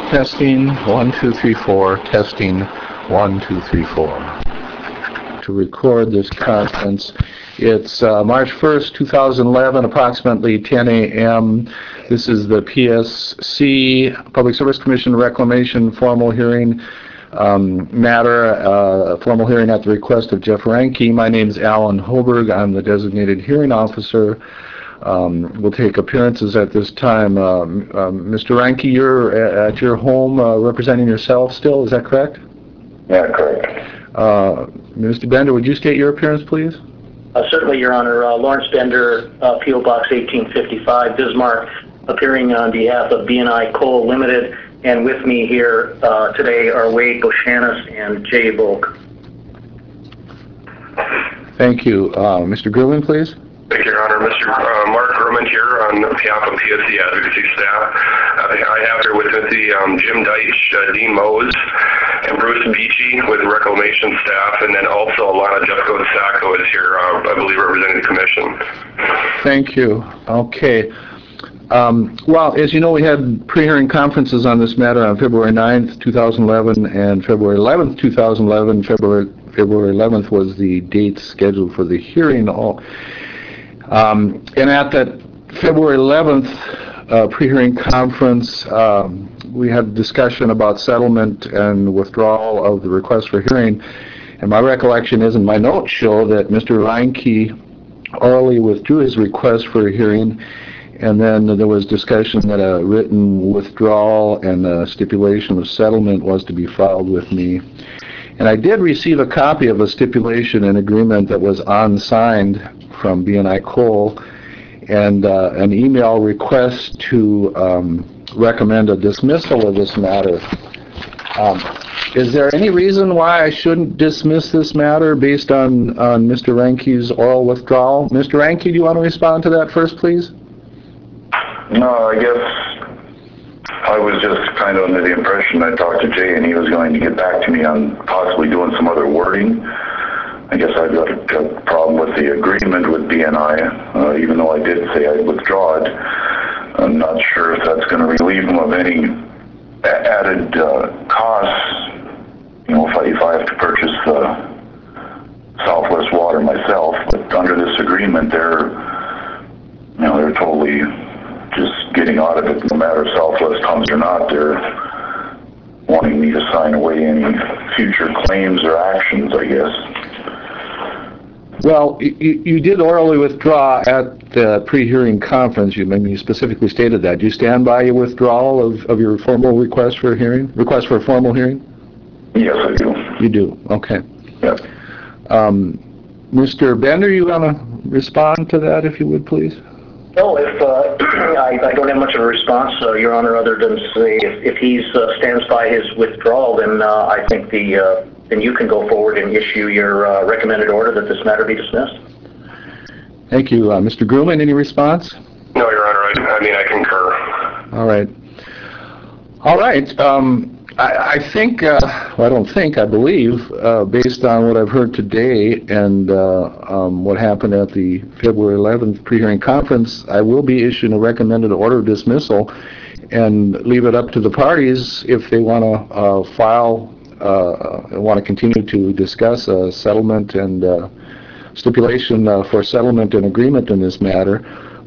Testing 1 2 3 4. Testing 1 2 3 4. To record this conference, it's March 1st, 2011, approximately 10 a.m. This is the PSC Public Service Commission Reclamation formal hearing matter. Formal hearing at the request of Jeff Reinke. My name is Alan Hoberg. I'm the designated hearing officer. We'll take appearances at this time. Mr. Reinke, you're at your home representing yourself still, is that correct? Yeah, correct. Mr. Bender, would you state your appearance, please? Certainly, Your Honor. Lawrence Bender, P.O. Box 1855, Bismarck, appearing on behalf of BNI Coal Limited, and with me here today are Wade Boshanis and Jay Volk. Thank you. Mr. Grumman, please. Thank you, Your Honor. Mr. Mark Grumman here on behalf of PSC advocacy staff. I have here with me Jim Deitch, Dean Mose, and Bruce Beachy with reclamation staff, and then also Alana Jeffco Sacco is here, I believe, representing the commission. Thank you. Okay. Well, as you know, we had pre-hearing conferences on this matter on February 9th, 2011, and February 11th, 2011. February 11th was the date scheduled for the hearing. And at that February 11th pre-hearing conference, we had a discussion about settlement and withdrawal of the request for hearing. And my recollection is, and my notes show, that Mr. Reinke orally withdrew his request for a hearing, and then there was discussion that a written withdrawal and a stipulation of settlement was to be filed with me. And I did receive a copy of a stipulation and agreement that was unsigned from BNI Coal, and an email request to recommend a dismissal of this matter. Is there any reason why I shouldn't dismiss this matter based on Mr. Reinke's oral withdrawal? Mr. Reinke, do you want to respond to that first, please? No, I guess I was just kind of under the impression I talked to Jay and he was going to get back to me on possibly doing some other wording. I guess I've got a problem with the agreement with BNI, even though I did say I'd withdraw it. I'm not sure if that's going to relieve them of any added costs, you know, if I have to purchase Southwest water myself. But under this agreement, they're totally just getting out of it, no matter if Southwest comes or not. They're wanting me to sign away any future claims or actions, I guess. Well, you did orally withdraw at the pre-hearing conference. You specifically stated that. Do you stand by your withdrawal of your formal request for a hearing? Request for a formal hearing? Yes, I do. You do. Okay. Yep. Mr. Bender, you want to respond to that, if you would, please? No, if I don't have much of a response, Your Honor, other than say if he stands by his withdrawal, then I think then you can go forward and issue your recommended order that this matter be dismissed. Thank you. Mr. Grumman, any response? No, Your Honor. I concur. All right. All right. I think, I believe, based on what I've heard today and what happened at the February 11th pre-hearing conference, I will be issuing a recommended order of dismissal and leave it up to the parties if they want to file and want to continue to discuss a settlement and stipulation for settlement and agreement in this matter.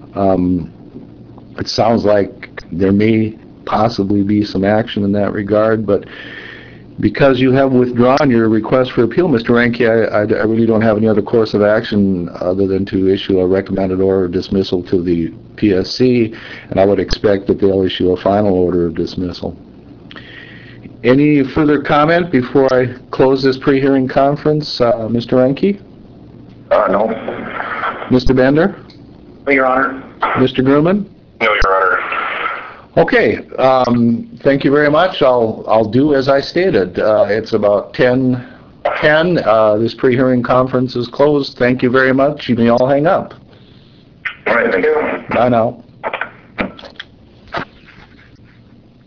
It sounds like there may possibly be some action in that regard, but because you have withdrawn your request for appeal, Mr. Reinke, I really don't have any other course of action other than to issue a recommended order of dismissal to the PSC, and I would expect that they'll issue a final order of dismissal. Any further comment before I close this pre-hearing conference, Mr. Reinke? No. Mr. Bender? No, Your Honor. Mr. Grumman? No, Your Honor. Okay, thank you very much. I'll do as I stated. It's about 10:10. This pre-hearing conference is closed. Thank you very much. You may all hang up. All right, thank you. Bye now.